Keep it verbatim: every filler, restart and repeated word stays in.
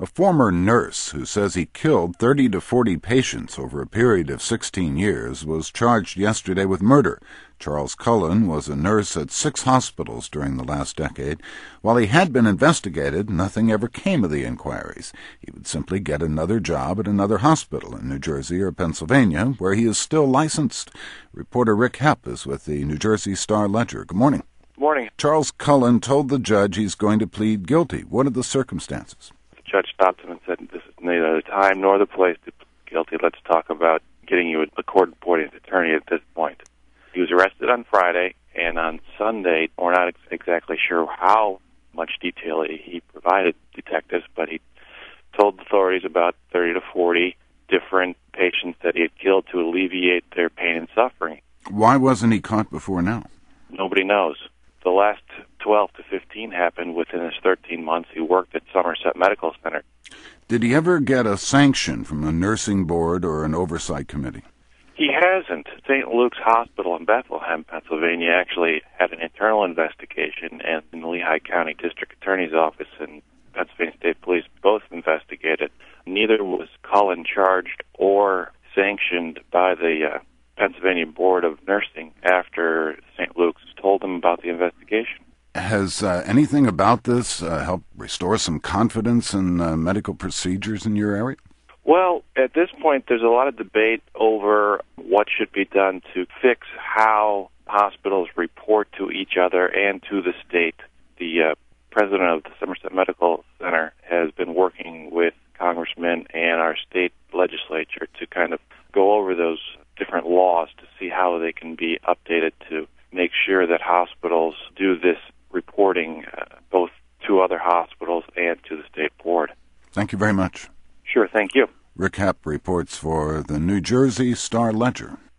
A former nurse who says he killed thirty to forty patients over a period of sixteen years was charged yesterday with murder. Charles Cullen was a nurse at six hospitals during the last decade. While he had been investigated, nothing ever came of the inquiries. He would simply get another job at another hospital in New Jersey or Pennsylvania, where he is still licensed. Reporter Rick Hepp is with the New Jersey Star-Ledger. Good morning. Good morning. Charles Cullen told the judge he's going to plead guilty. What are the circumstances? The judge stopped him and said, "This is neither the time nor the place to plead guilty. Let's talk about getting you a court-appointed attorney at this point." He was arrested on Friday, and on Sunday, we're not ex- exactly sure how much detail he provided detectives, but he told authorities about thirty to forty different patients that he had killed to alleviate their pain and suffering. Why wasn't he caught before now? Nobody knows. The last twelve to fifteen happened within his thirteen months. He worked at Somerset Medical Center. Did he ever get a sanction from a nursing board or an oversight committee? He hasn't. Saint Luke's Hospital in Bethlehem, Pennsylvania, actually had an internal investigation, and the Lehigh County District Attorney's Office and Pennsylvania State Police both investigated. Neither was Cullen charged or sanctioned by the uh, Pennsylvania Board of Nursing after Saint Luke's told them about the investigation. Has uh, anything about this uh, helped restore some confidence in uh, medical procedures in your area? Well, at this point, there's a lot of debate over what should be done to fix how hospitals report to each other and to the state. The uh, president of the Somerset Medical Center has been working with congressmen and our state legislature to kind of go over those different laws to see how they can be updated to make sure that hospitals do this reporting uh, both to other hospitals and to the state board. Thank you very much. Sure, thank you. Rick Hepp reports for the New Jersey Star-Ledger.